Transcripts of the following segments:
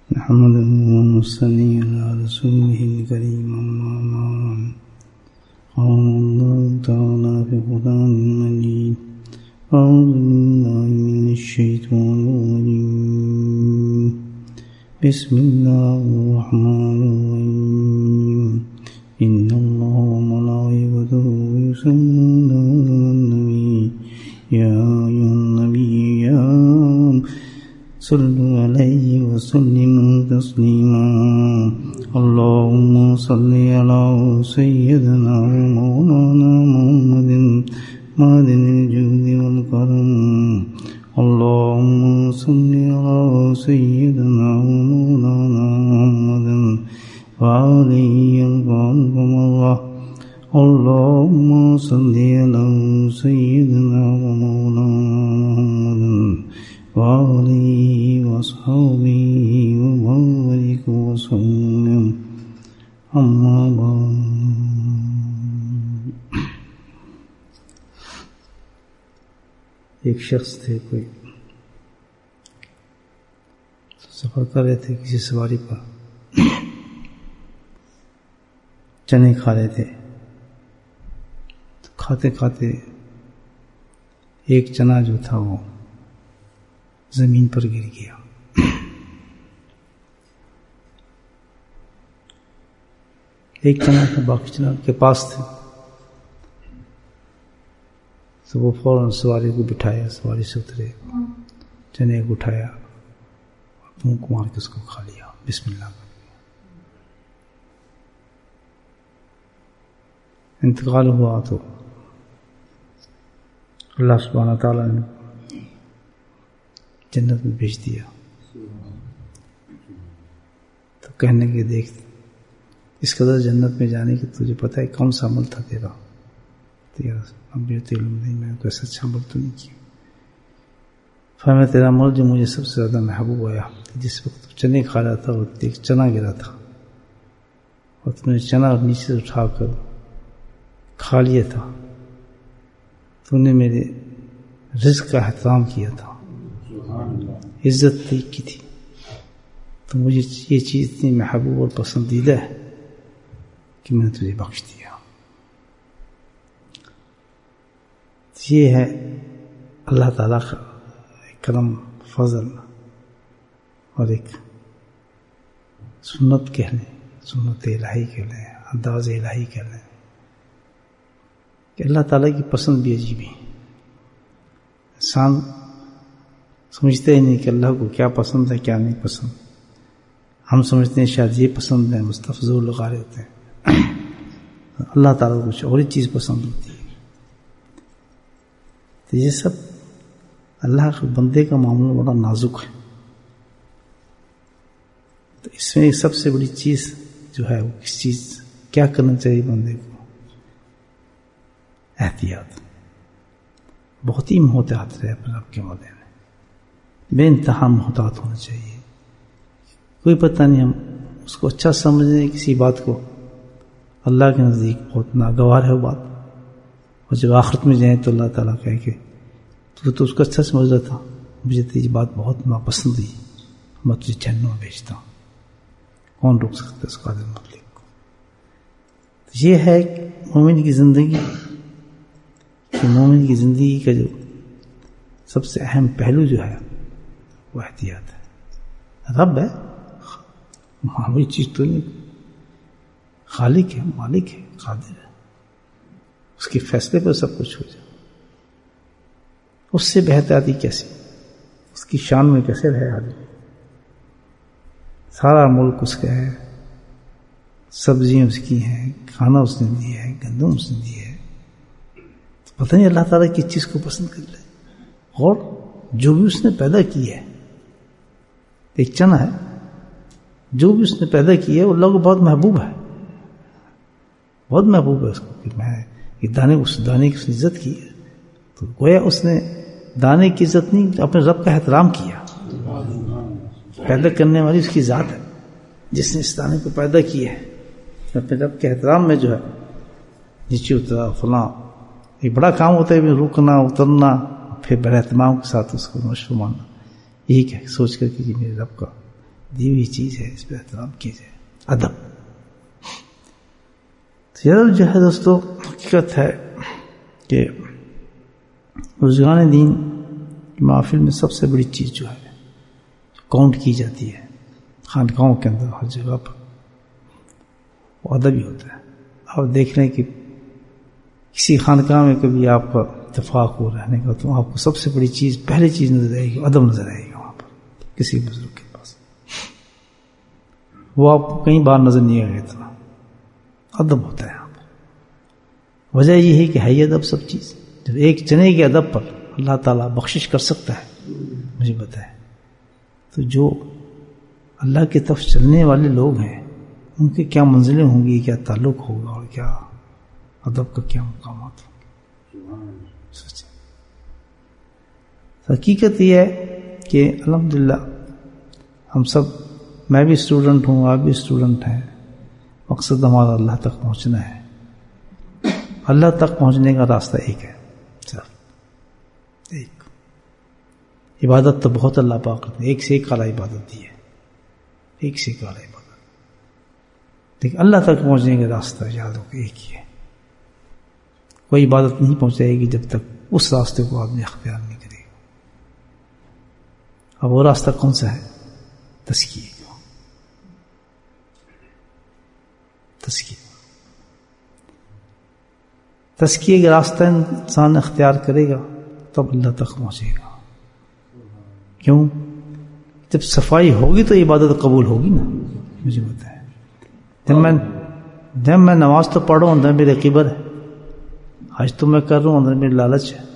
نحمده ونصلي على رسوله الكريم أما بعد قال الله تعالى في القرآن المجيد أعوذ بالله من الشيطان الرجيم بسم الله الرحمن الرحيم إن الله وملائكته يصلون على النبي يا أيها النبي صلوا عليه وسلموا تسليما اللهم صل على سيدنا ومولانا محمد معدن الجود والكرم اللهم صل على سيدنا ومولانا محمد وعليه القلب مرة اللهم صل على سيدنا ومولانا محمد وعليه وصحبه وبارك وسلم أما بعد. ایک شخص تھے، کوئی سفر کر رہے تھے کسی سواری پر، چنے کھا رہے تھے، کھاتے کھاتے ایک چنا جو تھا وہ زمین پر گر گیا. ایک چنا تھا، باقی چنا کے پاس تھے، تو وہ فوراً سواری کو بٹھایا، سواری سے اترے، چنے کو اٹھایا، منہ کو مار کے اس کو کھا لیا، بسم اللہ کر کے. انتقال ہوا تو اللہ سبحانہ تعالیٰ نے جنت میں بھیج دیا. تو کہنے کے دیکھ، اس قدر جنت میں جانے کی تجھے پتہ ہے کون سا عمل تھا تیرا؟ علم نہیں، میں نے کوئی ایسا اچھا عمل تو نہیں کیا. فرمایا تیرا عمل جو مجھے سب سے زیادہ محبوب آیا، جس وقت چنے کھا رہا تھا اور ایک چنا گرا تھا اور تم نے چنا نیچے سے اٹھا کر کھا لیا تھا، تم نے میرے رزق کا احترام کیا تھا، عزت کی تھی، تو مجھے یہ چیز اتنی محبوب اور پسندیدہ ہے کہ میں نے تجھے بخش دیا. یہ ہے اللہ تعالیٰ کا کرم، فضل، اور ایک سنت کہہ لیں، سنت الہی کہہ لیں، انداز الہی کہہ لیں، کہ اللہ تعالیٰ کی پسند بھی عجیب ہے. انسان سمجھتے ہی نہیں کہ اللہ کو کیا پسند ہے کیا نہیں پسند. ہم سمجھتے ہیں شاید یہ پسند ہے، مستفضل لگا رہے ہوتے ہیں. اللہ تعالیٰ کو کچھ اور ہی چیز پسند ہوتی ہے. تو یہ سب اللہ کے بندے کا معاملہ بڑا نازک ہے. تو اس میں سب سے بڑی چیز جو ہے وہ کس چیز کیا کرنا چاہیے بندے کو؟ احتیاط، بہت ہی محتاط رہے اپنے رب کے معاملے میں، بے انتہا محتاط ہونا چاہیے. کوئی پتہ نہیں ہم اس کو اچھا سمجھیں کسی بات کو، اللہ کے نزدیک بہت ناگوار ہے وہ بات، اور جب آخرت میں جائیں تو اللہ تعالیٰ کہے کہ تو اس کو اچھا سمجھ رہا تھا، مجھے تیری بات بہت ناپسند ہوئی، میں تجھے جہنم میں بھیجتا ہوں. کون روک سکتا ہے اس قادر مطلق کو؟ یہ ہے مومن کی زندگی، کہ مومن کی زندگی کا جو سب سے اہم پہلو جو ہے وہ احتیاط ہے. رب ہے، معمولی چیز تو نہیں، خالق ہے، مالک ہے، قادر ہے، اس کے فیصلے پر سب کچھ ہو جائے. اس سے بہتری کیسے، اس کی شان میں کیسے رہے آدمی؟ سارا ملک اس کا ہے، سبزیاں اس کی ہیں، کھانا اس نے دیا ہے، گندم اس نے دی ہے. تو پتہ نہیں اللہ تعالیٰ کس چیز کو پسند کر لے. اور جو بھی اس نے پیدا کی ہے، ایک چنا ہے، جو بھی اس نے پیدا کی ہے وہ اللہ کو بہت محبوب ہے، بہت محبوب ہے اس کو. کہ میں یہ دانے کی اس نے عزت کی ہے، تو گویا اس نے دانے کی عزت نہیں، اپنے رب کا احترام کیا. پیدا کرنے والی اس کی ذات ہے، جس نے اس دانے کو پیدا کیا ہے، اپنے رب کے احترام میں جو ہے نیچے اترا فلاں. ایک بڑا کام ہوتا ہے رکنا اترنا، پھر بڑے اہتمام کے ساتھ اس کو مشروع ماننا. یہی کہ سوچ کر کہ میرے رب کا دی ہوئی چیز ہے، اس پہ احترام کیجیے. ادب جو ہے دوستو، حقیقت ہے کہ بزرگان دین کی محفل میں سب سے بڑی چیز جو ہے کاؤنٹ کی جاتی ہے خانقاہوں کے اندر ہر جگہ پر، وہ ادب ہی ہوتا ہے. آپ دیکھ لیں کہ کسی خانقاہ میں کبھی آپ کا اتفاق ہو رہنے کا تو آپ کو سب سے بڑی چیز، پہلی چیز نظر آئے گی، ادب نظر آئے گا وہاں پر کسی بزرگ کے پاس. وہ آپ کو کئی بار نظر نہیں آئے گا، اتنا ادب ہوتا ہے. وجہ یہ ہے کہ ہے ادب سب چیز. جب ایک جنے کے ادب پر اللہ تعالیٰ بخشش کر سکتا ہے، مجھے بتائے، تو جو اللہ کی طرف چلنے والے لوگ ہیں ان کے کیا منزلیں ہوں گی، کیا تعلق ہوگا، اور کیا ادب کا کیا مقامات ہوں گے. حقیقت یہ ہے کہ الحمدللہ ہم سب، میں بھی اسٹوڈنٹ ہوں، آپ بھی اسٹوڈنٹ ہیں، مقصد ہمارا اللہ تک پہنچنا ہے. اللہ تک پہنچنے کا راستہ ایک ہے، صرف ایک. عبادت تو بہت اللہ پاک کرتے ہیں، ایک سے ایک اعلیٰ عبادت دی ہے، ایک سے ایک اعلیٰ عبادت. لیکن اللہ تک پہنچنے کا راستہ یاد ہو کہ ایک ہی ہے. کوئی عبادت نہیں پہنچائے گی جب تک اس راستے کو آپ نے اختیار نہیں کرے گا. اب وہ راستہ کون سا ہے؟ تزکیے کا. تزکیے کا راستہ انسان اختیار کرے گا تب اللہ تک پہنچے گا. کیوں؟ جب صفائی ہوگی تو عبادت قبول ہوگی نا. مجھے بتائیں، جب میں نماز تو پڑھ رہا ہوں اندر میرے کبر ہے، حج تو میں کر رہا ہوں اندر میرے لالچ ہے،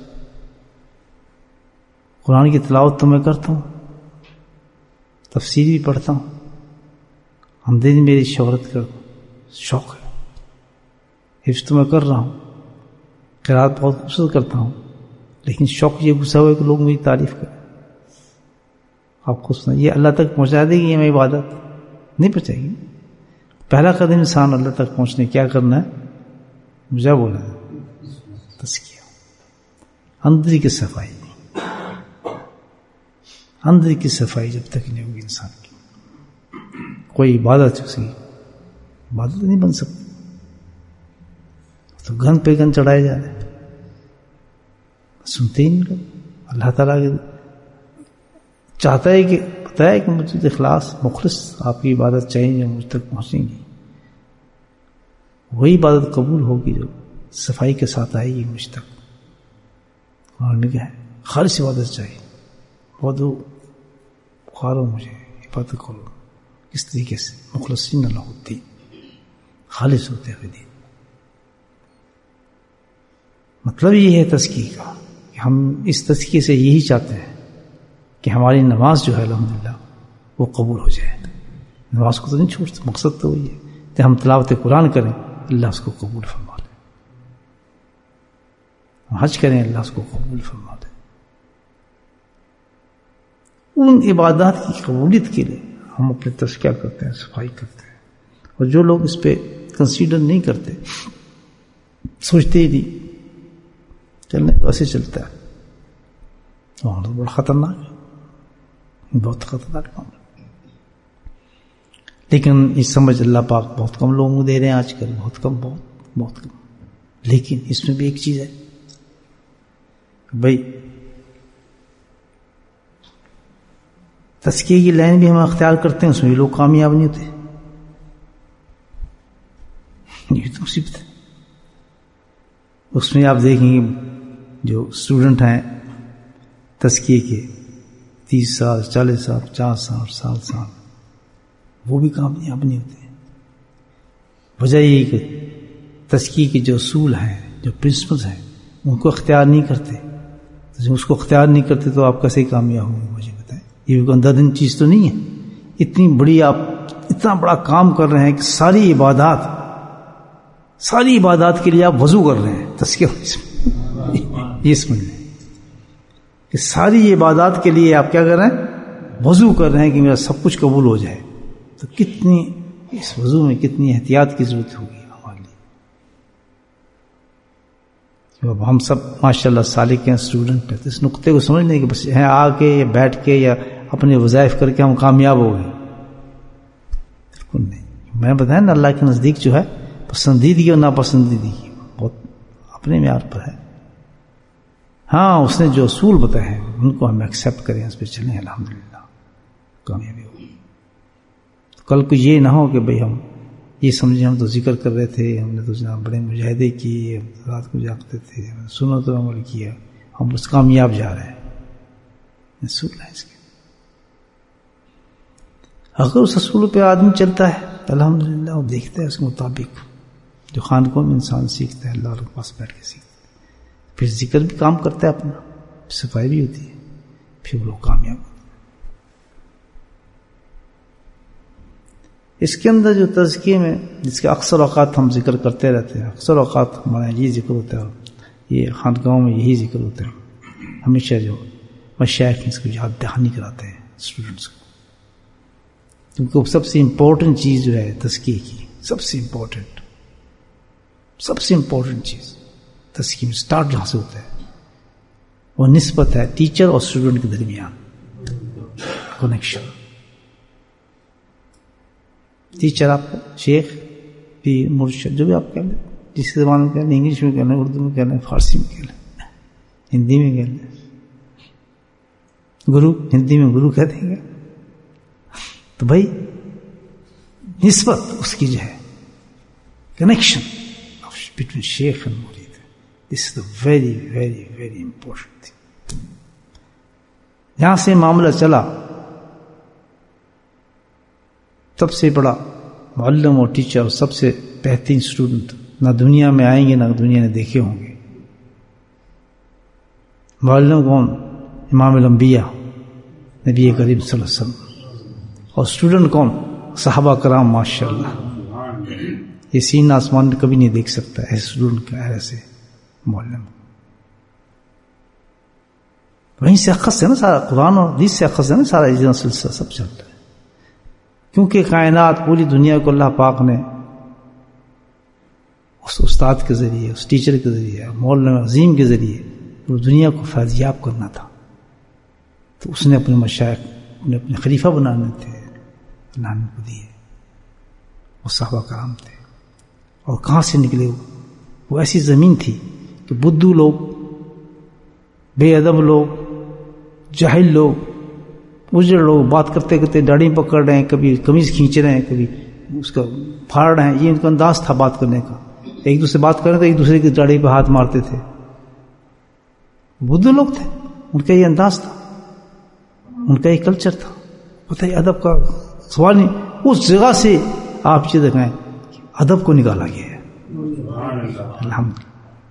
قرآن کی تلاوت تو میں کرتا ہوں، تفسیر بھی پڑھتا ہوں، آمدنی میری شہرت کا شوق ہے، حفظ تو میں کر رہا ہوں، قرات بہت خوبصورت کرتا ہوں، لیکن شوق یہ گھسا ہوا ہے کہ لوگ میری تعریف کریں. آپ کو سنا یہ اللہ تک پہنچا دے گی؟ یہ میں عبادت نہیں پہنچائے گی. پہلا قدم انسان اللہ تک پہنچنے کیا کرنا ہے؟ مجھے بولا ہے تزکیہ، اندر کی صفائی. اندر کی صفائی جب تک نہیں ہوگی انسان کی، کوئی عبادت اسی عبادت نہیں بن سکتی. تو گن پہ گن چڑھائے جا رہے، سنتے ہی نہیں لوگ. اللہ تعالیٰ چاہتا ہے کہ بتایا کہ مجھے اخلاص مخلص آپ کی عبادت چاہیے جو مجھ تک پہنچیں گی. وہی عبادت قبول ہوگی جو صفائی کے ساتھ آئے گی مجھ تک. اور نے کہا خالص عبادت چاہیے، بہت بخارو مجھے عبادت کرو کس طریقے سے مخلصین اللہ الدین، خالص ہوتے ہوئے دین. مطلب یہ ہے تزکیے کا کہ ہم اس تزکیے سے یہی چاہتے ہیں کہ ہماری نماز جو ہے الحمدللہ وہ قبول ہو جائے. نماز کو تو نہیں چھوڑتے، مقصد تو وہی ہے کہ ہم تلاوت قرآن کریں، اللہ اس کو قبول فرما لے. حج کریں، اللہ اس کو قبول فرما لے. ان عبادات کی قبولیت کے لیے ہم اپنے تزکیہ کرتے ہیں، صفائی کرتے ہیں. اور جو لوگ اس پہ کنسیڈر نہیں کرتے، سوچتے ہی نہیں، چلنے تو ایسے چلتا ہے، وہاں تو بڑا خطرناک ہے، بہت خطرناک کام ہے. لیکن یہ سمجھ اللہ پاک بہت کم لوگوں کو دے رہے ہیں آج کل، بہت کم، بہت کم. لیکن اس میں بھی ایک چیز ہے بھائی، تزکیے کی لائن بھی ہم اختیار کرتے ہیں، اس میں بھی لوگ کامیاب نہیں ہوتے. یہ تو مصیبت ہے. اس میں آپ دیکھیں گے جو اسٹوڈنٹ ہیں تزکیے کے 30 سال 40 سال 50 سال 60 سال، وہ بھی کامیاب نہیں ہوتے. وجہ یہ کہ تزکیے کے جو اصول ہیں، جو پرنسپلز ہیں، ان کو اختیار نہیں کرتے. جب اس کو اختیار نہیں کرتے تو آپ کیسے کامیاب ہوں گے؟ مجھے بتائیں. یہ بھی اندھادھند چیز تو نہیں ہے. اتنی بڑی، آپ اتنا بڑا کام کر رہے ہیں کہ ساری عبادات کے لیے آپ وضو کر رہے ہیں. تزکیہ یہ سمجھ لیں کہ ساری عبادات کے لیے آپ کیا کر رہے ہیں؟ وضو کر رہے ہیں کہ میرا سب کچھ قبول ہو جائے. تو کتنی اس وضو میں کتنی احتیاط کی ضرورت ہوگی ہمارے لیے. اب ہم سب ماشاءاللہ سالک ہیں، اسٹوڈنٹ ہیں، تو اس نقطے کو سمجھ لیں کہ بس یہاں آ کے یا بیٹھ کے یا اپنے وظائف کر کے ہم کامیاب ہو گئے. نہیں. میں بتایا نا اللہ کے نزدیک جو ہے پسندیدگی اور ناپسندیدگی بہت اپنے معیار پر ہے. ہاں اس نے جو اصول بتائے ہیں ان کو ہم ایکسیپٹ کریں, اس پہ چلیں, الحمدللہ کامیابی ہوگی. کل کو یہ نہ ہو کہ بھئی ہم یہ سمجھیں ہم تو ذکر کر رہے تھے, ہم نے تو جناب بڑے مجاہدے کیے, رات کو جاگتے تھے, سنت و عمل کیا, ہم بس کامیاب جا رہے ہیں. اصول ہے اس کے. اگر اس اصول پہ آدمی چلتا ہے الحمدللہ, وہ دیکھتا ہے اس کے مطابق جو خانقاہ میں انسان سیکھتا ہے, اللہ کے پاس بیٹھ کے سیکھتا ہے, پھر ذکر بھی کام کرتا ہے اپنا, صفائی بھی ہوتی ہے, پھر وہ لوگ کامیاب ہوتے ہیں. اس کے اندر جو تزکیے میں جس کے اکثر اوقات ہم ذکر کرتے رہتے ہیں, اکثر اوقات ہمارا یہ ذکر ہوتا ہے, یہ خانقاہوں میں یہی ذکر ہوتا ہے, ہمیشہ جو مشائخ اس کو یاد دہانی کراتے ہیں اسٹوڈنٹس کو, کیونکہ وہ سب سے امپورٹنٹ چیز جو ہے تزکیے کی, سب سے امپورٹنٹ چیز تزکیے میں اسٹارٹ جہاں سے ہوتا ہے وہ نسبت ہے ٹیچر اور اسٹوڈنٹ کے درمیان, کنیکشن. ٹیچر آپ کا, شیخ, پیر, مرشد, جو بھی آپ کہہ لیں, جس زبان میں کہہ لیں, انگلش میں کہہ لیں, اردو میں کہہ لیں, فارسی میں کہہ لیں, ہندی میں کہہ لیں, گرو, ہندی میں گرو کہہ دیں گے. تو بھائی نسبت اس کی جو ہے کنیکشن بٹوین شیخ اینڈ مرید, this is the very very very important thing. یہاں سے معاملہ چلا, سب سے بڑا معلم اور ٹیچر اور سب سے بہترین اسٹوڈنٹ نہ دنیا میں آئیں گے نہ دنیا نے دیکھے ہوں گے. معلم کون؟ امام الانبیاء نبی کریم صلی اللہ علیہ وسلم. اور اسٹوڈنٹ کون؟ صحابہ کرام. ماشاء اللہ, یہ سین آسمان کبھی نہیں دیکھ سکتا ایسے اسٹوڈنٹ کا, ایسے معلم. وہیں سے اخذ ہے نا سارا, قرآن اور حدیث سے اخذ ہے نا سارا یہ سلسلہ سب چلتا ہے. کیونکہ کائنات پوری دنیا کو اللہ پاک نے اس استاد کے ذریعے, اس ٹیچر کے ذریعے, معلم عظیم کے ذریعے وہ دنیا کو فیضیاب کرنا تھا. تو اس نے اپنے مشائخ, انہیں اپنے خلیفہ بنانے تھے, اللہ نے کو دیے. وہ صحابہ کرام تھے. اور کہاں سے نکلے وہ ایسی زمین تھی کہ بدھو لوگ, بے ادب لوگ, جاہل لوگ, اجڑ لوگ بات کرتے کرتے داڑھی پکڑ رہے ہیں, کبھی قمیض کھینچ رہے ہیں, کبھی اس کا پھاڑ رہے ہیں. یہ ان کا انداز تھا بات کرنے کا. ایک دوسرے بات کر رہے تو ایک دوسرے کی داڑھی پہ ہاتھ مارتے تھے. بدھو لوگ تھے, ان کا یہ انداز تھا, ان کا یہ کلچر تھا. پتہ ہے ادب کا سوال نہیں. اس جگہ سے آپ یہ دیکھیں ادب کو نکالا گیا ہے. الحمدللہ.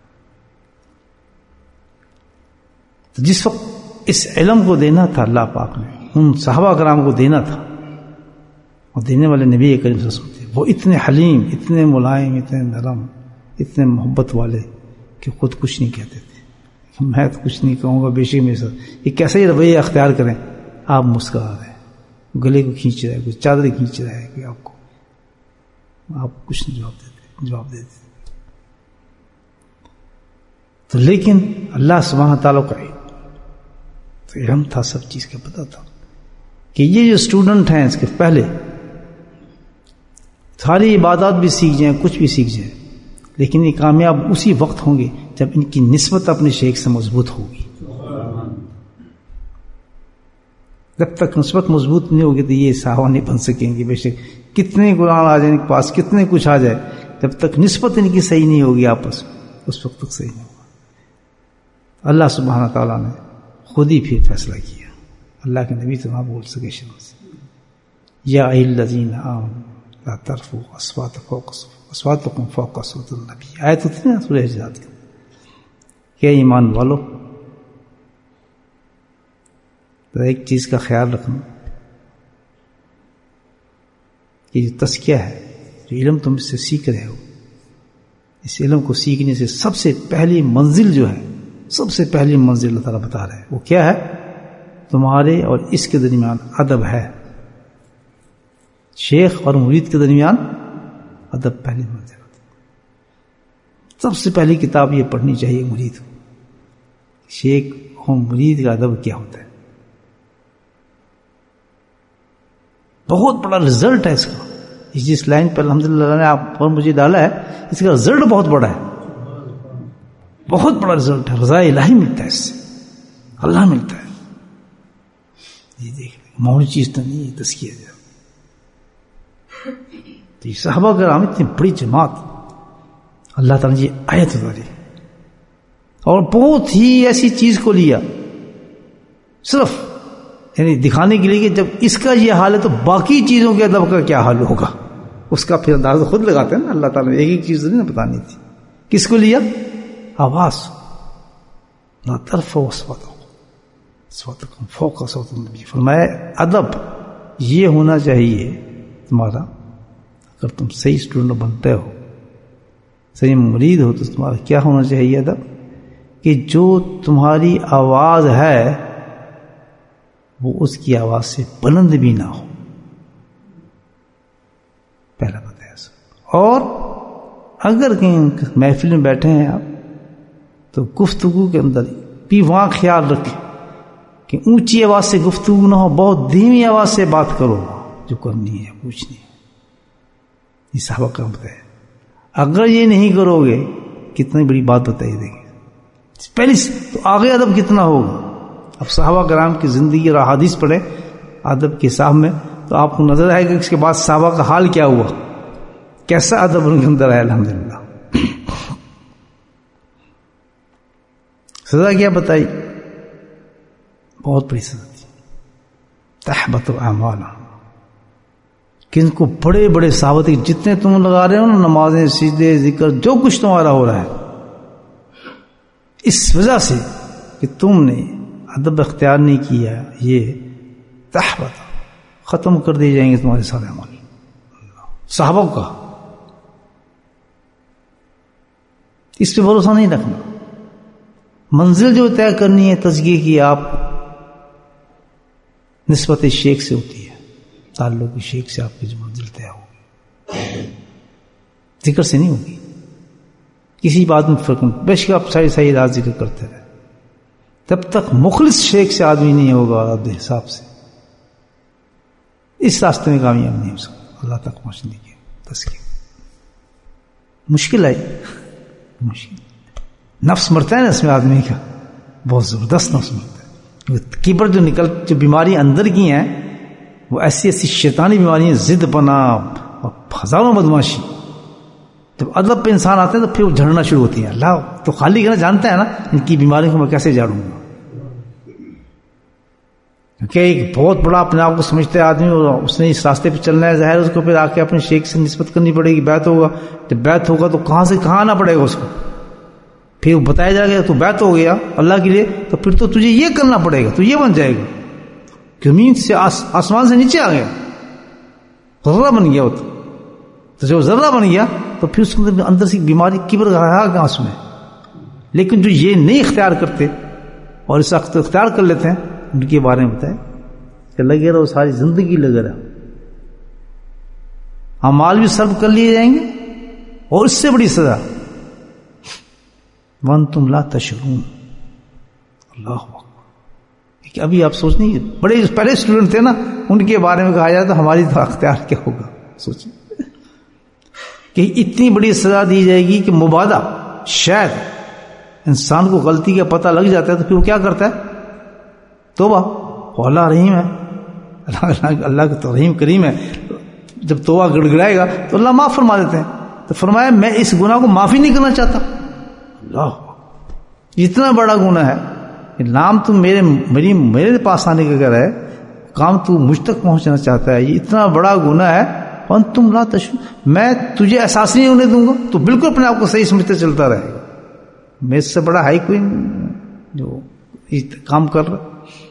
تو جس وقت اس علم کو دینا تھا اللہ پاک نے, ان صحابہ کرام کو دینا تھا, اور دینے والے نبی کریم صلی اللہ علیہ وسلم تھے. وہ اتنے حلیم, اتنے ملائم, اتنے نرم, اتنے محبت والے کہ خود کچھ نہیں کہتے تھے. میں تو کچھ نہیں کہوں گا, بے شک میرے ساتھ یہ کیسا ہی رویہ اختیار کریں. آپ مسکرا رہے ہیں, گلے کو کھینچ رہے ہیں, کوئی چادر کھینچ رہا ہے کہ آپ کو, آپ کچھ نہیں جواب دیتے. تو لیکن اللہ سبحانہ تعالیٰ کا علم تھا, سب چیز کا پتہ تھا کہ یہ جو اسٹوڈنٹ ہیں اس کے پہلے ساری عبادات بھی سیکھ جائیں, کچھ بھی سیکھ جائیں, لیکن یہ کامیاب اسی وقت ہوں گے جب ان کی نسبت اپنے شیخ سے مضبوط ہوگی. جب تک نسبت مضبوط نہیں ہوگی تو یہ صحابہ نہیں بن سکیں گے. بے شک کتنے قرآن آ جائیں ان کے پاس, کتنے کچھ آ جائے, جب تک نسبت ان کی صحیح نہیں ہوگی آپس میں, اس وقت تک صحیح نہیں ہوگا. اللہ سبحانہ تعالیٰ نے خود ہی پھر فیصلہ کیا. اللہ کے نبی تو نہ بول سکے شروع سے, یا ایھا الذین آمنوا لا ترفعوا اصواتکم فوق صوت النبی. آیت ہوتی ہے نا سورہ حجرات کی, کہ ایمان والو تو ایک چیز کا خیال رکھنا کہ جو تزکیہ ہے, جو علم تم اس سے سیکھ رہے ہو, اس علم کو سیکھنے سے سب سے پہلی منزل جو ہے, سب سے پہلی منزل اللہ تعالیٰ بتا رہے ہیں, وہ کیا ہے؟ تمہارے اور اس کے درمیان ادب ہے. شیخ اور مرید کے درمیان ادب پہلی منزل ہوتی ہے. سب سے پہلی کتاب یہ پڑھنی چاہیے مرید کو, شیخ اور مرید کا ادب کیا ہوتا ہے. بہت بڑا رزلٹ ہے اس کا. جس لائن پر الحمدللہ نے آپ پر مجھے ڈالا ہے اس کا رزلٹ بہت بڑا ہے، بہت بڑا رزلٹ ہے، رضا الہی ملتا ہے، اس سے اللہ ملتا ہے. یہ دیکھ معمولی چیز تو نہیں ہے تزکیہ جو. تو یہ صحابہ کرام اتنی بڑی جماعت اللہ تعالیٰ نے یہ آیت اتاری اور بہت ہی ایسی چیز کو لیا صرف یعنی دکھانے کے لیے کہ جب اس کا یہ حال ہے تو باقی چیزوں کے ادب کا کیا حال ہوگا، اس کا پھر اندازہ خود لگاتے ہیں نا. اللہ تعالیٰ نے ایک ایک چیز نہیں بتانی تھی. کس کو لیا؟ آواز. لا ترفعوا اصواتکم فوق صوت النبی. فرمایا ادب یہ ہونا چاہیے تمہارا، اگر تم صحیح اسٹوڈنٹ بنتے ہو، صحیح مرید ہو، تو تمہارا کیا ہونا چاہیے ادب؟ کہ جو تمہاری آواز ہے وہ اس کی آواز سے بلند بھی نہ ہو. پہلا بتایا. اور اگر کہیں محفل میں بیٹھے ہیں آپ تو گفتگو کے اندر بھی وہاں خیال رکھیں کہ اونچی آواز سے گفتگو نہ ہو، بہت دھیمی آواز سے بات کرو جو کرنی ہے پوچھنی ہے. یہ صحابہ کا بتایا. اگر یہ نہیں کرو گے کتنی بڑی بات بتائی دیں گے پہلے سے، تو آگے ادب کتنا ہوگا. اب صحابہ کرام کی زندگی اور احادیث پڑھیں ادب کے حساب میں تو آپ کو نظر آئے گا اس کے بعد صحابہ کا حال کیا ہوا، کیسا ادب ان کے اندر ہے. الحمدللہ. سزا کیا بتائی؟ بہت بڑی سزا تھی. تحبط اعمالهم. کن کو بڑے بڑے صحابہ جتنے تم لگا رہے ہو نا، نمازیں، سجدے، ذکر، جو کچھ تمہارا ہو رہا ہے، اس وجہ سے کہ تم نے ادب اختیار نہیں کیا، یہ تحبط ختم کر دیے جائیں گے تمہارے سارے عمل. صحابہ کا اس پہ بھروسہ نہیں رکھنا. منزل جو طے کرنی ہے تزکیے کی، آپ نسبت شیخ سے ہوتی ہے، تعلق شیخ سے آپ کی جو منزل طے ہوگی، ذکر سے نہیں ہوگی. کسی بات میں فرق نہیں، بے شک آپ صحیح راز ذکر کرتے رہے، تب تک مخلص شیخ سے آدمی نہیں ہوگا آپ کے حساب سے اس راستے میں کامیاب نہیں ہو سکتا. اللہ تک پہنچنے کی تزکیہ مشکل ہے، مشکل. نفس مرتا ہے نا اس میں آدمی کا، بہت زبردست نفس مرتا ہے. کبر جو بیماری اندر کی ہیں وہ ایسی ایسی شیطانی بیماری ہیں، ضد پنا اور ہزاروں بدماشی. جب ادب پہ انسان آتے ہیں تو پھر وہ جھڑنا شروع ہوتی ہے. اللہ تو خالی کہنا جانتا ہے نا ان کی بیماریوں کو میں کیسے جھاڑوں گا. کہ ایک بہت بڑا اپنے آپ کو سمجھتا ہے آدمی اور اس نے اس راستے پہ چلنا ہے، ظاہر اس کو پھر آ کے اپنے شیخ سے نسبت کرنی پڑے گی. بیعت ہوگا، جب بیعت ہوگا تو کہاں سے کہاں آنا پڑے گا اس کو. پھر بتایا جائے گا تو بیعت ہو گیا اللہ کے لیے، تو پھر تو تجھے یہ کرنا پڑے گا، تو یہ بن جائے گا. زمین سے آسمان سے نیچے آ گیا، ذرہ بن گیا. تو جو ذرہ بن گیا تو پھر اس کے اندر سے بیماری کبر رہا گا اس میں. لیکن جو یہ نہیں اختیار کرتے اور اس وقت اختیار کر لیتے ہیں، ان کے بارے میں بتائے کہ لگے رہو ساری زندگی لگے رہو، اعمال بھی صرف کر لیے جائیں گے. اور اس سے بڑی سزا وانتم لا تشعرون. اللہ اکبر. کہ ابھی آپ سوچ نہیں، بڑے پہلے اسٹوڈنٹ تھے نا، ان کے بارے میں کہا جائے تو ہماری تو اختیار کیا ہوگا. سوچیں کہ اتنی بڑی سزا دی جائے گی کہ مبادہ شاید انسان کو غلطی کا پتہ لگ جاتا ہے تو پھر وہ کیا کرتا ہے؟ توبہ. اللہ رحیم ہے، اللہ کا تو رحیم کریم ہے. جب توبہ گڑگڑائے گا تو اللہ معاف فرما دیتے ہیں. تو فرمایا میں اس گناہ کو معافی نہیں کرنا چاہتا. اللہ اتنا بڑا گناہ ہے، نام تو میرے پاس آنے کا اگر ہے، کام تو مجھ تک پہنچنا چاہتا ہے، یہ اتنا بڑا گناہ ہے. تم لا تشعرون، میں تجھے احساس نہیں ہونے دوں گا، تو بالکل اپنے آپ کو صحیح سمجھتے چلتا رہے گا. میں اس سے بڑا ہے کوئی جو کام کر رہا،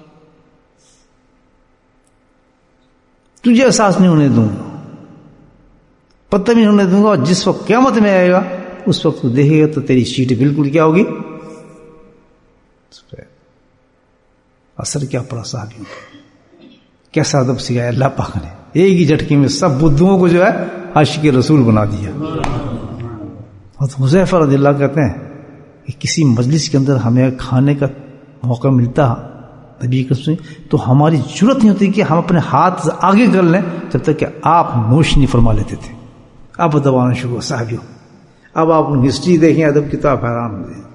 تجھے احساس نہیں ہونے دوں گا، پتہ بھی نہیں ہونے دوں گا. اور جس وقت قیامت میں آئے گا اس وقت تو دیکھے گا تو تیری شیٹ بالکل کیا ہوگی، اثر کیا پڑا صحابیوں کا. کیسا ادب سکھایا اللہ پاک نے. ایک ہی جھٹکے میں سب بدھوؤں کو جو ہے عاشق رسول بنا دیا. اور حذیفہ رضی اللہ کہتے ہیں کہ کسی مجلس کے اندر ہمیں کھانے کا موقع ملتا نبی کریم صلی اللہ علیہ وسلم، تو ہماری ضرورت نہیں ہوتی کہ ہم اپنے ہاتھ آگے کر لیں جب تک کہ آپ نوش نہیں فرما لیتے تھے. اب دبانا شروع ہوا صحابیوں. اب آپ ہسٹری دیکھیں ادب کتاب، حیران ہو جائیں.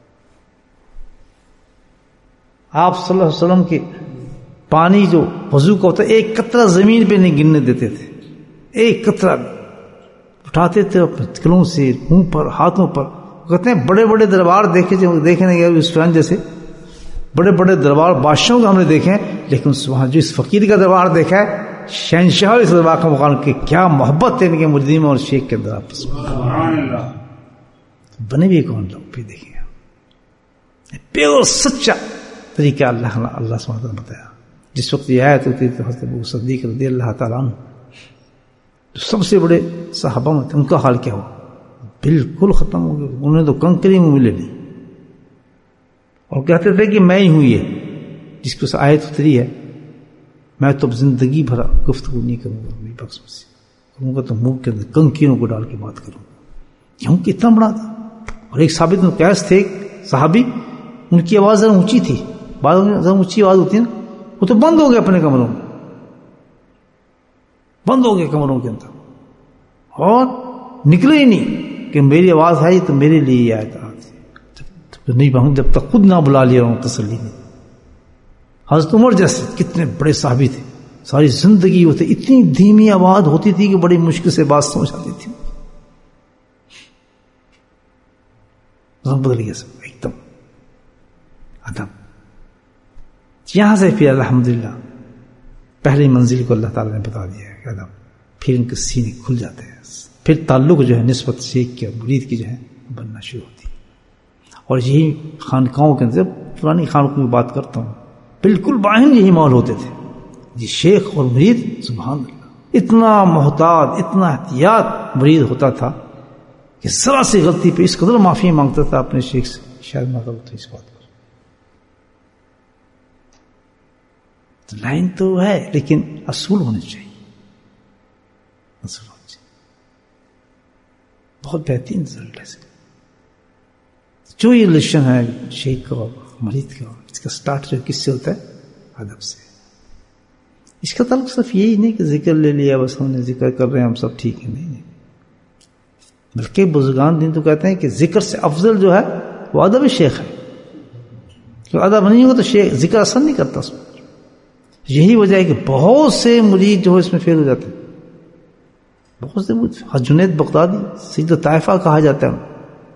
آپ صلی اللہ علیہ وسلم کے پانی جو وضو کا ہوتا ہے ایک قطرہ زمین پہ نہیں گرنے دیتے تھے، ایک قطرہ اٹھاتے تھے کلوں سے، منہ پر، ہاتھوں پر. کہتے ہیں بڑے بڑے دربار دیکھنے گئے اس فرنج جیسے بڑے بڑے دربار بادشاہوں کا ہم نے دیکھے ہیں، لیکن وہاں جو اس فقیر کا دربار دیکھا ہے، شہنشاہ اس دربار کا مقام کہ کیا محبت ہے ان کے مجدیم اور شیخ کے اندر آپس میں. بنے بھی کون لوگ بھی دیکھیں، پیور سچا طریقہ اللہ سبحانہ نے بتایا. جس وقت یہ آیت ہوتی تو حضرت ابو صدیق رضی اللہ تعالیٰ عنہ سب سے بڑے صحابہ میں ان کا حال کیا ہوا؟ بالکل ختم ہو گیا. انہیں تو کنکری میں ملے نہیں، اور کہتے تھے کہ میں ہی ہوں یہ جس کو آیت اتری ہے، میں تو زندگی بھر گفتگو نہیں کروں گا میری بخش سے، کروں گا تو منہ کے اندر کنکریوں کو ڈال کے بات کروں گا. کیوں کہ اتنا بڑا تھا. اور ایک ثابت بن قیس تھے صحابی، ان کی آواز ذرا اونچی تھی، بعض ذرا اونچی آواز ہوتی ہے نا، وہ تو بند ہو گئے اپنے کمروں میں، بند ہو گئے کمروں کے اندر، اور نکلے ہی نہیں کہ میری آواز آئی تو میرے لیے یہ آیت نہیں پہنچ، جب تک خود نہ بلا لیا ہوں تسلی نہیں. حضرت عمر جیسے کتنے بڑے صحابی تھے، ساری زندگی ہوتے اتنی دھیمی آواز ہوتی تھی کہ بڑی مشکل سے بات سمجھ آتی تھی. بدل گیا سب ایک دم ادب. یہاں سے پھر الحمدللہ پہلی منزل کو اللہ تعالیٰ نے بتا دیا ہے کہ ادب. پھر ان کے سینے کھل جاتے ہیں، پھر تعلق جو ہے نسبت شیخ کے مرید کی جو ہے بننا شروع ہوتی ہے. اور یہی خانقاہوں کے اندر، پرانی خانقاہوں کی بات کرتا ہوں، بالکل باہم یہی ماحول ہوتے تھے. یہ شیخ اور مرید سبحان اللہ اتنا محتاط، اتنا احتیاط مرید ہوتا تھا کہ ذرا سی غلطی پہ اس قدر معافی مانگتا تھا اپنے شیخ سے، شاید میں غلط اس بات پر. تو لائن تو ہے لیکن اصول ہونے چاہیے، اصول ہونے چاہیے. بہت بہترین رزلٹ ہے جو یہ ریلیشن ہے شیخ کا اور مرید کا. اس کا سٹارٹ جو کس سے ہوتا ہے؟ ادب سے. اس کا تعلق صرف یہی نہیں کہ ذکر لے لیا بس ہم نے ذکر کر رہے ہیں ہم سب ٹھیک ہے، نہیں، بلکہ بزرگان دین تو کہتے ہیں کہ ذکر سے افضل جو ہے وہ ادب شیخ ہے. کہ ادب نہیں ہو تو شیخ ذکر اثر نہیں کرتا اس میں. یہی وجہ ہے کہ بہت سے مرید جو ہے اس میں فیل ہو جاتے ہیں. بہت سے مرید، جنید بغدادی سید طائفہ کہا جاتا ہے،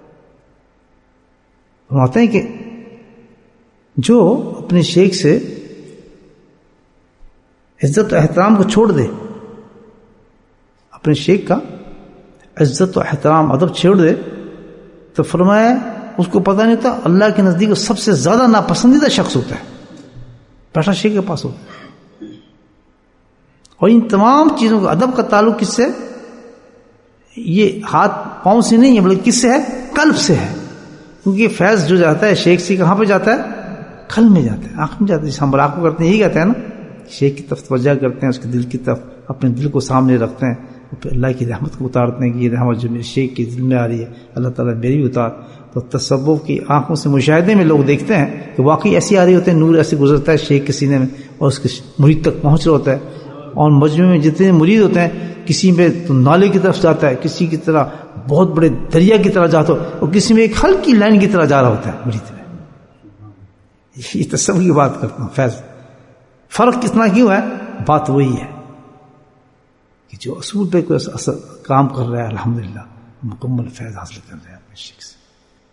فرماتے ہیں کہ جو اپنے شیخ سے عزت و احترام کو چھوڑ دے، اپنے شیخ کا عزت و احترام ادب چھوڑ دے، تو فرمایا اس کو پتہ نہیں ہوتا اللہ کے نزدیک سب سے زیادہ ناپسندیدہ شخص ہوتا ہے، بیٹھا شیخ کے پاس ہوتا ہے. اور ان تمام چیزوں کا ادب کا تعلق کس سے؟ یہ ہاتھ پاؤں سے نہیں ہے بلکہ کس سے ہے؟ قلب سے ہے. کیونکہ فیض جو جاتا ہے شیخ سے کہاں پہ جاتا ہے؟ قلب میں جاتا ہے، آنکھ میں جاتا ہے. جس ہم براق کو کرتے ہیں یہی کہتے ہیں نا، شیخ کی طرف توجہ کرتے ہیں، اس کے دل کی طرف اپنے دل کو سامنے رکھتے ہیں، اور پھر اللہ کی رحمت کو اتارتے ہیں کہ یہ رحمت جو میرے شیخ کے دل میں آ رہی ہے اللہ تعالیٰ میری بھی اتار. تو تصوف کی آنکھوں سے مشاہدے میں لوگ دیکھتے ہیں کہ واقعی ایسی آ رہی ہوتے ہیں، نور ایسے گزرتا ہے شیخ کے سینے میں اور اس کے مرید تک پہنچ رہا ہوتا ہے. اور مجموعے میں جتنے مرید ہوتے ہیں، کسی میں تو نالے کی طرف جاتا ہے، کسی کی طرح بہت بڑے دریا کی طرح جاتا ہے، اور کسی میں ایک ہلکی لائن کی طرح جا رہا ہوتا ہے مرید میں. یہ تصوف کی بات کرتا ہوں. فیض فرق کتنا کیوں ہے؟ بات وہی ہے کہ جو اصول پہ کوئی اثر کام کر رہا ہے الحمدللہ مکمل فیض حاصل کر رہا ہے اپنے شیخ سے.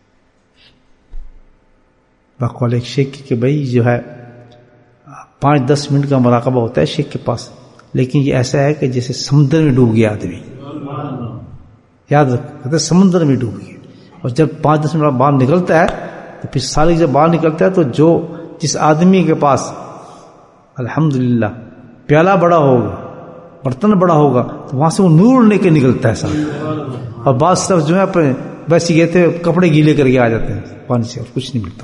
بقول ایک شیخ کہ بھائی جو ہے 5-10 منٹ کا مراقبہ ہوتا ہے شیخ کے پاس، لیکن یہ ایسا ہے کہ جیسے سمندر میں ڈوب گیا آدمی. یاد رکھتے سمندر میں ڈوب گیا. اور جب 5-10 منٹ باہر نکلتا ہے تو پھر سارے جب باہر نکلتا ہے تو جس آدمی کے پاس الحمدللہ پیالہ بڑا ہوگا، برتن بڑا ہوگا، تو وہاں سے وہ نور لے کے نکلتا ہے سارا. اور بعض طرف جو ہے اپنے ویسے گئے تھے کپڑے گیلے کر کے آ جاتے ہیں پانی سے، اور کچھ نہیں ملتا.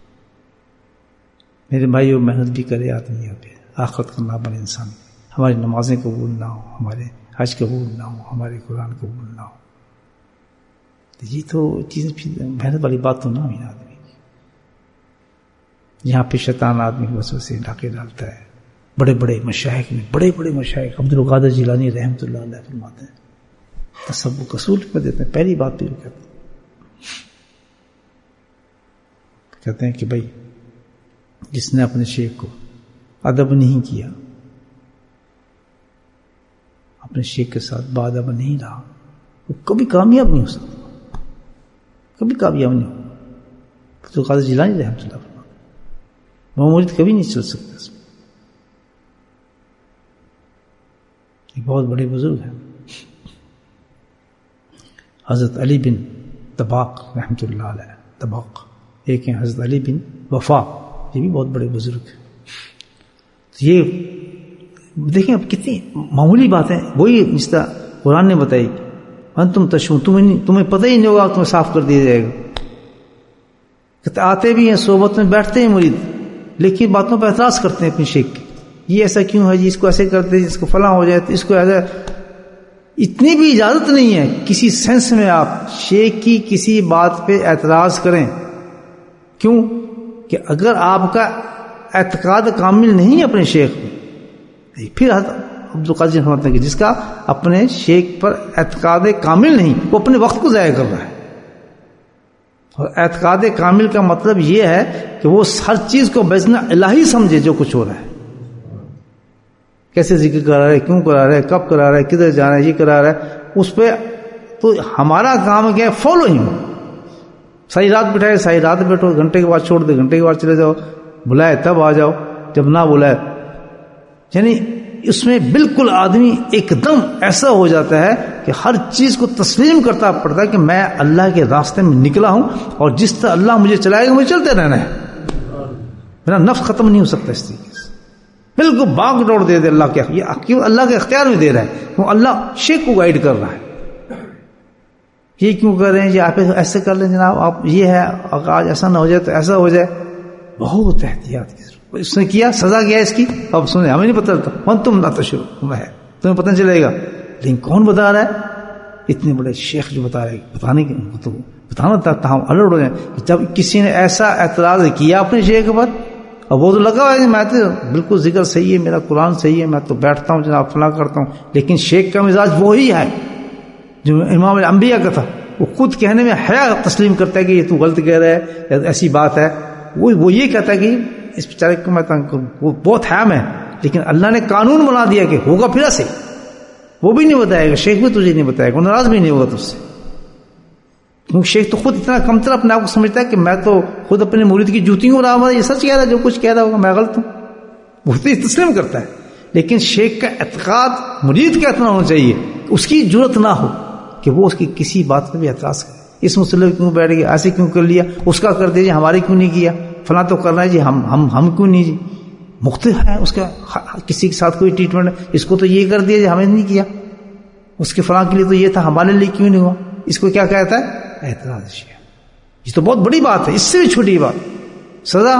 میرے بھائیو محنت بھی کرے آدمی یہاں پہ، آخرت کا نہ بنے انسان. ہماری نمازیں قبول نہ ہو، ہمارے حج قبول نہ ہو، ہمارے قرآن قبول نہ ہو، تو یہ تو چیزیں محنت والی بات تو نہ ہوئی آدمی کی. یہاں پہ شیطان آدمی کو وسوسے ڈاکے ڈالتا ہے. بڑے بڑے مشائخ میں بڑے بڑے مشائخ عبد القادر جیلانی رحمۃ اللہ علیہ فرماتے ہیں تصوف اصول پہ دیتے ہیں. پہلی بات بھی کہتے ہیں کہ بھائی جس نے اپنے شیخ کو ادب نہیں کیا، اپنے شیخ کے ساتھ بادب نہیں رہا، وہ کبھی کامیاب نہیں ہو سکتا، کبھی کامیاب نہیں ہو. عبد القادر جیلانی رحمۃ اللہ فرماتے ہیں وہ مرید کبھی نہیں چل سکتا. اس میں ایک بہت بڑے بزرگ ہیں حضرت علی بن طباق رحمۃ اللہ علیہ. طباق ایک ہیں حضرت علی بن وفا، یہ بھی بہت بڑے بزرگ ہیں. یہ دیکھیں اب کتنی معمولی باتیں وہی جس طرح قرآن نے بتائی انتم تشعرون، تمہیں پتہ ہی نہیں ہوگا، تمہیں صاف کر دیا جائے گا. کہتے آتے بھی ہیں صحبت میں بیٹھتے ہیں مرید، لیکن باتوں پہ اعتراض کرتے ہیں اپنی شیخ کی. یہ ایسا کیوں ہے جی، اس کو ایسے کرتے، اس کو فلاں ہو جائے تو اس کو ایسا. اتنی بھی اجازت نہیں ہے کسی سینس میں آپ شیخ کی کسی بات پہ اعتراض کریں. کیوں کہ اگر آپ کا اعتقاد کامل نہیں ہے اپنے شیخ میں، پھر عبد القادر جی فرماتے ہیں کہ جس کا اپنے شیخ پر اعتقاد کامل نہیں، وہ اپنے وقت کو ضائع کر رہا ہے. اور اعتقاد کامل کا مطلب یہ ہے کہ وہ ہر چیز کو بزن الہی سمجھے جو کچھ ہو رہا ہے. کیسے ذکر کرا رہا ہے، کیوں کرا رہا ہے، کب کرا رہا ہے، کدھر جانا ہے، یہ کرا رہا ہے، اس پہ تو ہمارا کام کیا ہے، فالو ہی. صحیح رات بٹھائے صحیح رات بیٹھو، گھنٹے کے بعد چھوڑ دے، گھنٹے کے بعد چلے جاؤ، بلائے تب آ جاؤ، جب نہ بلائے. یعنی اس میں بالکل آدمی ایک دم ایسا ہو جاتا ہے کہ ہر چیز کو تسلیم کرتا پڑتا ہے کہ میں اللہ کے راستے میں نکلا ہوں اور جس طرح اللہ مجھے چلائے گا مجھے چلتے رہنا ہے. میرا نفس ختم نہیں ہو سکتا اس طریقے سے. بالکل باغ ڈوڑ دے دے اللہ کے، یہ اللہ کے اختیار میں دے رہا ہے، وہ اللہ شیخ کو گائیڈ کر رہا ہے. یہ کیوں کر رہے ہیں جی، آپ ایسے کر لیں جناب، آپ یہ ہے اگر آج ایسا نہ ہو جائے تو ایسا ہو جائے. بہت احتیاط کی ضرورت. اس نے کیا، سزا کیا ہے اس کی، اب سنیں، ہمیں نہیں پتہ چلتا. من تم نہ تشعرون ہے، تمہیں پتہ چلے گا. لیکن کون بتا رہا ہے؟ اتنے بڑے شیخ جو بتا رہے ہیں، بتانے کے تو بتانا تھا ہم الرٹ ہو جائیں. جب کسی نے ایسا اعتراض کیا اپنے شیخ کے بعد، اب وہ تو لگا ہوا ہے میں تو بالکل ذکر صحیح ہے، میرا قرآن صحیح ہے، میں تو بیٹھتا ہوں جناب فلاں کرتا ہوں، لیکن شیخ کا مزاج وہی ہے جو امام الانبیاء کا تھا. وہ خود کہنے میں حیا تسلیم کرتا ہے کہ یہ تو غلط کہہ رہا ہے، ایسی بات ہے. وہ یہ کہتا ہے کہ اس بیچارے کو میں وہ بہت حام ہے، لیکن اللہ نے قانون بنا دیا کہ ہوگا پھر ایسے. وہ بھی نہیں بتائے گا، شیخ بھی تجھے نہیں بتائے گا، وہ ناراض بھی نہیں ہوگا تجھ سے. کیونکہ شیخ تو خود اتنا کمتر اپنے آپ کو سمجھتا ہے کہ میں تو خود اپنے مرید کی جوتی ہوں رہا، یہ سچ کہہ رہا ہے، جو کچھ کہہ رہا ہوگا میں غلط ہوں. وہ تو تسلیم کرتا ہے. لیکن شیخ کا اعتقاد مرید کا اتنا ہونا چاہیے اس کی جرت نہ ہو کہ وہ اس کی کسی بات پہ بھی اعتراض کرے. اس مسئلے کیوں بیٹھ گیا، ایسے کیوں کر لیا، اس کا کر دیجیے، ہمارے کیوں نہیں کیا، فلاں تو کرنا ہے جی، ہم کیوں نہیں جی. مختلف ہے اس کا، کسی کے ساتھ کوئی ٹریٹمنٹ ہے، اس کو تو یہ کر دیا جی، ہمیں نہیں کیا، اس کے فلاں کے لیے تو یہ تھا، ہمارے لیے کیوں نہیں ہوا. اس کو کیا کہتا ہے؟ اعتراض. یہ تو بہت بڑی بات ہے، اس سے بھی چھوٹی بات سزا.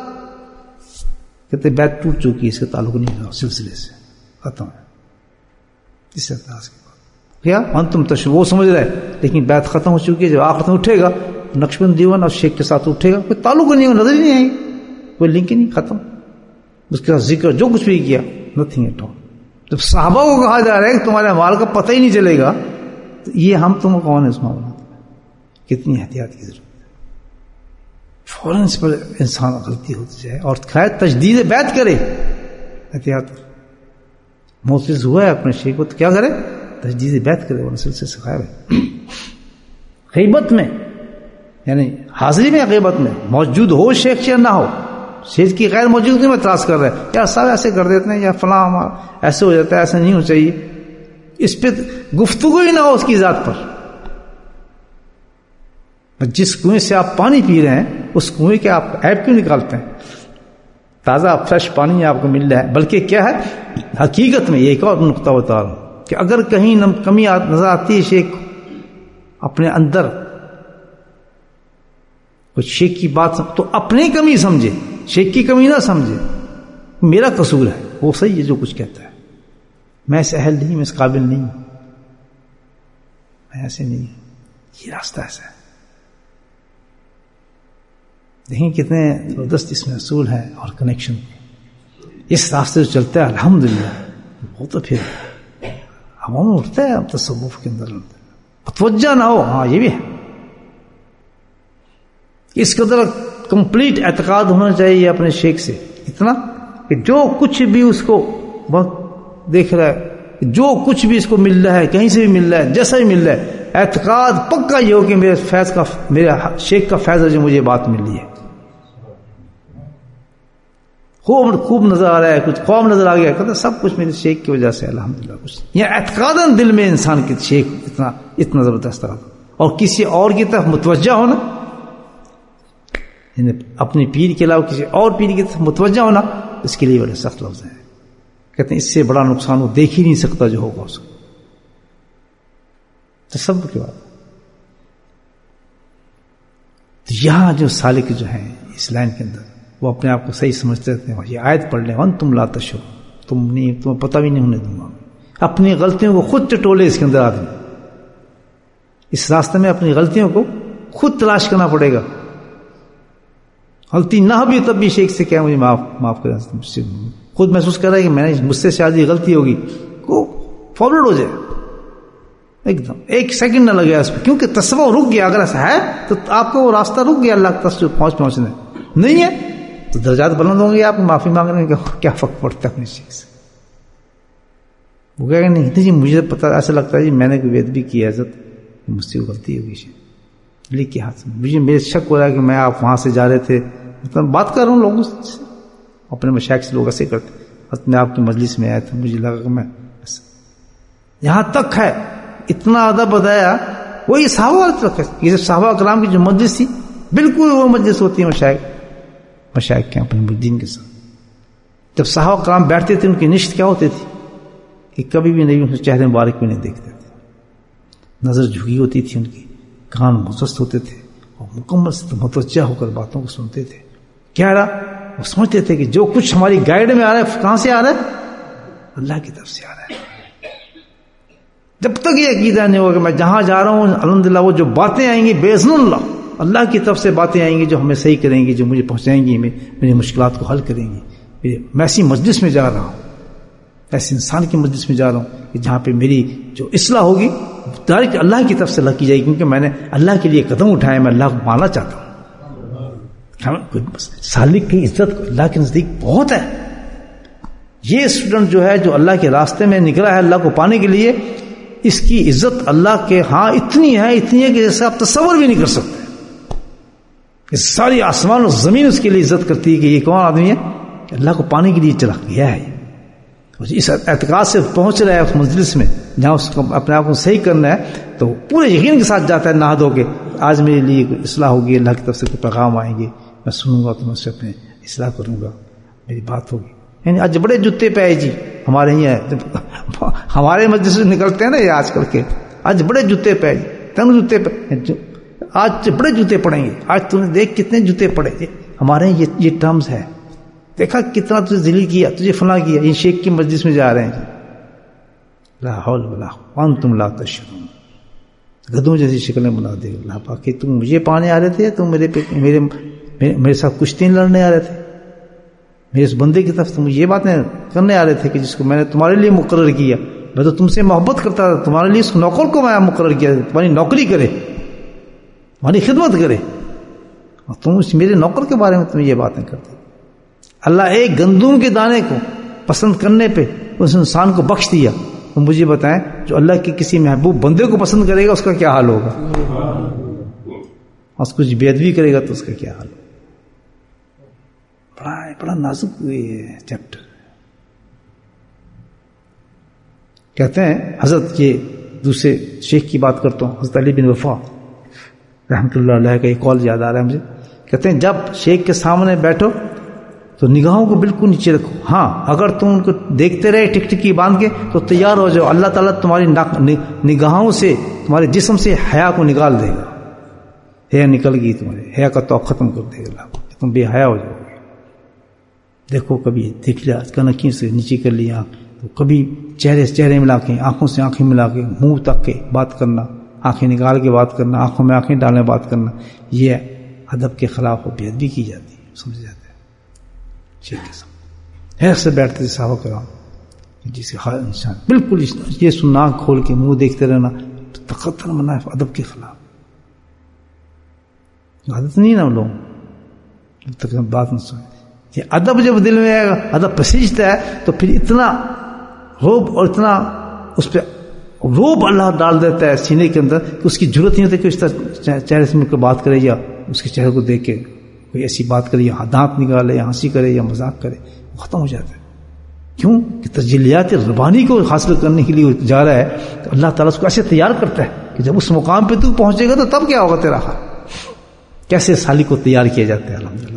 کہتے بیت ٹوٹ چکی، اس کا تعلق نہیں رہا سلسلے سے، ختم ہے. اس سے اعتراض کی بات کیا انتم وہ سمجھ رہے، لیکن بیت ختم ہو چکی ہے. جب آخرت میں اٹھے گا نقشبند دیوان اور شیخ کے ساتھ اٹھے گا، کوئی تعلق نہیں ہو، نظر ہی نہیں آئی، کوئی لنک ہی نہیں، ختم. اس کا ذکر جو کچھ بھی کیا نتھنگ ایٹ آل. جب صحابہ کو کہا جا رہا ہے کہ تمہارے مال کا پتہ ہی نہیں چلے گا، تو یہ ہم تم کون ہے اس معاملہ میں؟ کتنی احتیاط کی ضرورت ہے. فوراً اس پر انسان غلطی ہوتی جائے اور خیر تجدید بیعت کرے. احتیاط موسس ہوا ہے اپنے شیخ کو تو کیا کرے؟ تجدید بیعت کرے، وہ نسل سے سکھایا ہے. غیبت میں یعنی حاضری میں، غیبت میں موجود ہو شیخ یا نہ ہو، شیخ کی غیر موجودگی میں اعتراض کر رہے ہیں، یا سب ایسے کر دیتے ہیں، یا فلاں ایسے ہو جاتا ہے، ایسا نہیں ہونا چاہیے. اس پہ گفتگو ہی نہ ہو اس کی ذات پر. جس کنویں سے آپ پانی پی رہے ہیں اس کنویں کے آپ عیب کیوں نکالتے ہیں؟ تازہ فریش پانی آپ کو مل رہا ہے. بلکہ کیا ہے حقیقت میں یہ ایک اور نقطہ بتا رہا ہوں کہ اگر کہیں کمی نظر آتی ہے شیخ اپنے اندر، کچھ شیخ کی بات تو اپنی کمی سمجھے، شیخ کی کمی نہ سمجھے. میرا قصور ہے، وہ صحیح ہے جو کچھ کہتا ہے، میں اس اہل نہیں، میں اس قابل نہیں، میں ایسے نہیں. یہ راستہ ایسا ہے. دیکھیں کتنے زبردست اس میں اصول ہیں اور کنیکشن. اس راستے سے چلتا ہے الحمدللہ. وہ تو پھر ہم اٹھتا ہے تصوف کے اندر متوجہ نہ ہو. ہاں یہ بھی ہے. اس قدر کمپلیٹ اعتقاد ہونا چاہیے اپنے شیخ سے, اتنا کہ جو کچھ بھی اس کو دیکھ رہا ہے, جو کچھ بھی اس کو مل رہا ہے, کہیں سے بھی مل رہا ہے, جیسا بھی مل رہا ہے, اعتقاد پکا یہ ہو کہ میرے فیض کا, میرے شیخ کا فیض ہے جو مجھے بات مل رہی ہے. خوب نظر آ رہا ہے, کچھ خواب نظر آ گیا, کہتا سب کچھ میرے شیخ کی وجہ سے الحمدللہ. کچھ یہ اعتقاداً دل میں انسان کے شیخ اتنا زبردست رہا, اور کسی اور کی طرف متوجہ ہونا, یعنی اپنی پیر کے علاوہ کسی اور پیر کی طرف متوجہ ہونا, اس کے لیے بڑے سخت لفظ ہیں. کہتے ہیں اس سے بڑا نقصان وہ دیکھ ہی نہیں سکتا جو ہوگا اس کو. تصور کے بعد یہاں جو سالک جو ہیں اس لائن کے اندر, وہ اپنے آپ کو صحیح سمجھتے رہتے ہیں. یہ آیت پڑھ لیں, وَأَنْتُمْ لَا تَشْعُرُونَ, تمہیں پتہ بھی نہیں ہونے دوں گا. اپنی غلطیوں کو خود ٹٹولے اس کے اندر آدمی. اس راستے میں اپنی غلطیوں کو خود تلاش کرنا پڑے گا. غلطی نہ بھی تب بھی شیخ سے کیا مجھے معاف کریں. خود محسوس کر رہا ہے کہ میں نے مجھ سے شاید یہ غلطی ہوگی, کو فارورڈ ہو جائے ایک دم, ایک سیکنڈ نہ لگے اس پہ, کیونکہ تصور رک گیا. اگر ایسا ہے تو آپ کا وہ راستہ رک گیا اللہ تک پہنچنے. نہیں ہے تو درجات بلند ہوں گے, آپ معافی مانگنے کا کیا فرق پڑتا ہے اپنے شیخ سے. وہ کہے گا نہیں جی مجھے پتا, ایسا لگتا ہے جی میں نے کوئی بے ادبی کی ہے حضرت, مجھ سے غلطی ہوگی. لیکن ہاتھ مجھے میرے شک ہو رہا ہے کہ میں آپ وہاں سے جا رہے تھے, مطلب بات کر رہا ہوں لوگوں سے, اپنے مشائخ سے لوگ ایسے کرتے, میں آپ کی مجلس میں آیا تھا, مجھے لگا کہ میں یہاں تک ہے. اتنا ادب بتایا. وہی صحابہ والے تک ہے. یہ صحابہ کرام کی جو مجلس تھی بالکل وہ مجلس ہوتی ہے مشائخ کے اپنے دین کے ساتھ. جب صحابہ کرام بیٹھتے تھے ان کی نشت کیا ہوتی تھی کہ کبھی بھی نہیں چہرے مبارک بھی نہیں دیکھتے تھے, نظر جھکی ہوتی تھی ان کی, کان مست ہوتے تھے, اور مکمل سے متوجہ ہو کر باتوں کو سنتے تھے. کیا رہا وہ سمجھتے تھے کہ جو کچھ ہماری گائیڈ میں آ رہا ہے کہاں سے آ رہا ہے, اللہ کی طرف سے آ رہا ہے. جب تک یہ عقیدہ نہیں ہوگا کہ میں جہاں جا رہا ہوں الحمدللہ وہ جو باتیں آئیں گی باذن اللہ کی طرف سے باتیں آئیں گی جو ہمیں صحیح کریں گی, جو مجھے پہنچائیں گی, میری مشکلات کو حل کریں گی. میں ایسی مجلس میں جا رہا ہوں, ایسے انسان کی مجلس میں جا رہا ہوں کہ جہاں پہ میری جو اصلاح ہوگی ڈائریکٹ اللہ کی طرف سے اللہ کی جائے گی, کیونکہ میں نے اللہ کے لیے قدم اٹھائے, میں اللہ کو پانا چاہتا ہوں. سالک کی عزت اللہ کے نزدیک بہت ہے. یہ اسٹوڈنٹ جو ہے جو اللہ کے راستے میں نکلا ہے اللہ کو پانے کے لیے, اس کی عزت اللہ کے ہاں اتنی ہے کہ جیسے آپ تصور بھی نہیں کر سکتے. اس ساری آسمان اور زمین اس کے لیے عزت کرتی ہے کہ یہ کون آدمی ہے کہ اللہ کو پانے کے لیے چلا گیا ہے. اس اعتقاد سے پہنچ رہا ہے اس مجلس میں جہاں اس کو اپنے آپ کو صحیح کرنا ہے, تو پورے یقین کے ساتھ جاتا ہے نہا دھو کے, آج میرے لیے کوئی اصلاح ہوگی, اللہ کی طرف سے کوئی پیغام آئیں گے, میں سنوں گا تو میں اسے اپنے اصلاح کروں گا, میری بات ہوگی. یعنی آج بڑے جوتے پہ آئے جی ہمارے یہاں, ہمارے مجلس سے نکلتے ہیں نا یہ آج کل کے, آج بڑے جوتے پہ آئے, تنگ جوتے پہ, آج بڑے جوتے پڑیں گے. آج تم نے دیکھ کتنے جوتے پڑے تھے ہمارے یہ ٹرمز ہے, دیکھا کتنا تجھے ذلیل کیا, تجھے فلاں کیا. یہ شیخ کی مجلس میں جا رہے ہیں, لا حول ولا قوت وانتم لا تشعرون. گدھوں جیسی شکلیں بنا دے اللہ پاک کہ تم مجھے پانے آ رہے تھے, تم میرے ساتھ کشتی لڑنے آ رہے تھے, میرے اس بندے کی طرف تم یہ باتیں کرنے آ رہے تھے کہ جس کو میں نے تمہارے لیے مقرر کیا. میں تو تم سے محبت کرتا تھا, تمہارے لیے اس نوکر کو میں مقرر کیا تمہاری نوکری کرے, تمہاری خدمت کرے, اور تم اس میرے نوکر کے بارے میں تم یہ باتیں کرتے. اللہ ایک گندم کے دانے کو پسند کرنے پہ اس انسان کو بخش دیا. تو مجھے بتائیں جو اللہ کے کسی محبوب بندے کو پسند کرے گا اس کا کیا حال ہوگا, اور اس کو بے ادبی کرے گا تو اس کا کیا حال ہوگا. بڑا نازک یہ چیپٹر. کہتے ہیں حضرت, یہ دوسرے شیخ کی بات کرتا ہوں, حضرت علی بن وفا رحمۃ اللہ علیہ کا ایک قول یاد آ رہا ہے مجھے. کہتے ہیں جب شیخ کے سامنے بیٹھو تو نگاہوں کو بالکل نیچے رکھو. ہاں اگر تم ان کو دیکھتے رہے ٹکٹکی باندھ کے تو تیار ہو جاؤ, اللہ تعالیٰ تمہاری نگاہوں سے, تمہارے جسم سے حیا کو نکال دے گا. حیا نکل گئی تمہارے, حیا کا تو ختم کر دے گا, تم بے حیا ہو جاؤ گے. دیکھو کبھی دیکھ لیا کنکیوں سے نیچے کر لیا, تو کبھی چہرے سے چہرے ملا کے, آنکھوں سے آنکھیں ملا کے, منہ تک کے بات کرنا, آنکھیں نکال کے بات کرنا, آنکھوں میں آنکھیں ڈالنے بات کرنا, یہ ادب کے خلاف وہ بے ادبی کی جاتی ہے، سمجھ جاتے ہیں ٹھیک ہے. حیث سے بیٹھتے تھے صحابہ کرام، جسے ہر انسان بالکل یہ سننا کھول کے منہ دیکھتے رہنا تقدر منع ہے ادب کے خلاف. عادت نہیں نا لوگ جب تک بات نہ سنیں. یہ ادب جب دل میں آئے گا، ادب پسیجتا ہے تو پھر اتنا روب اور اتنا اس پہ روب اللہ ڈال دیتا ہے سینے کے اندر کہ اس کی ضرورت نہیں ہوتی کہ اس طرح چہرے سے مل کر بات کرے یا اس کے چہرے کو دیکھ کے کوئی ایسی بات کرے یا دانت نکالے یا ہنسی کرے یا مذاق کرے، وہ ختم ہو جاتا ہے. کیوں کہ تجلیات ربانی کو حاصل کرنے کے لیے جا رہا ہے تو اللہ تعالیٰ اس کو ایسے تیار کرتا ہے کہ جب اس مقام پہ تو پہنچے گا تو تب کیا ہوگا تیرا حال. کیسے سالی کو تیار کیا جاتا ہے الحمدللہ.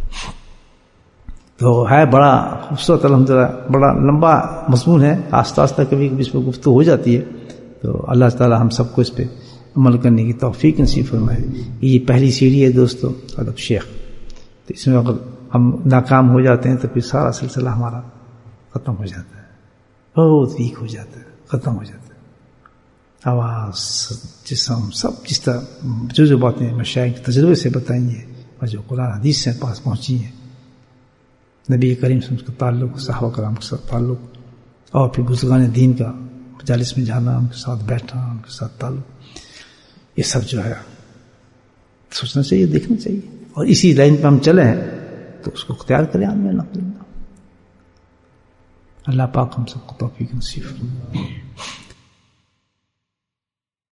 تو ہے بڑا خوبصورت الحمدللہ، بڑا لمبا مضمون ہے، آہستہ آہستہ کبھی کبھی اس پہ گفتگو ہو جاتی ہے. تو اللہ تعالیٰ ہم سب کو اس پہ عمل کرنے کی توفیق نصیب فرمائے. یہ پہلی سیڑھی ہے دوستو ادب شیخ. تو اس میں اگر ہم ناکام ہو جاتے ہیں تو پھر سارا سلسلہ ہمارا ختم ہو جاتا ہے، بہت ویک ہو جاتا ہے، ختم ہو جاتا ہے. آواز، جسم، سب جس طرح جو باتیں مشائخ کے تجربے سے بتائی ہیں اور جو قرآن حدیث سے پاس پہنچی ہیں، نبی کریم صلی اللہ علیہ وسلم کا تعلق، صحابہ کرام کے ساتھ تعلق، اور پھر بزرگان دین کا مجالس میں جانا، ان کے ساتھ بیٹھنا، ان کے ساتھ تعلق، یہ سب جو ہے سوچنا چاہیے، دیکھنا چاہیے. اور اسی لائن پہ ہم چلے ہیں تو اس کو اختیار کریں آدمی. اللہ پاک ہم سب کو توفیق نصیب فرمائے.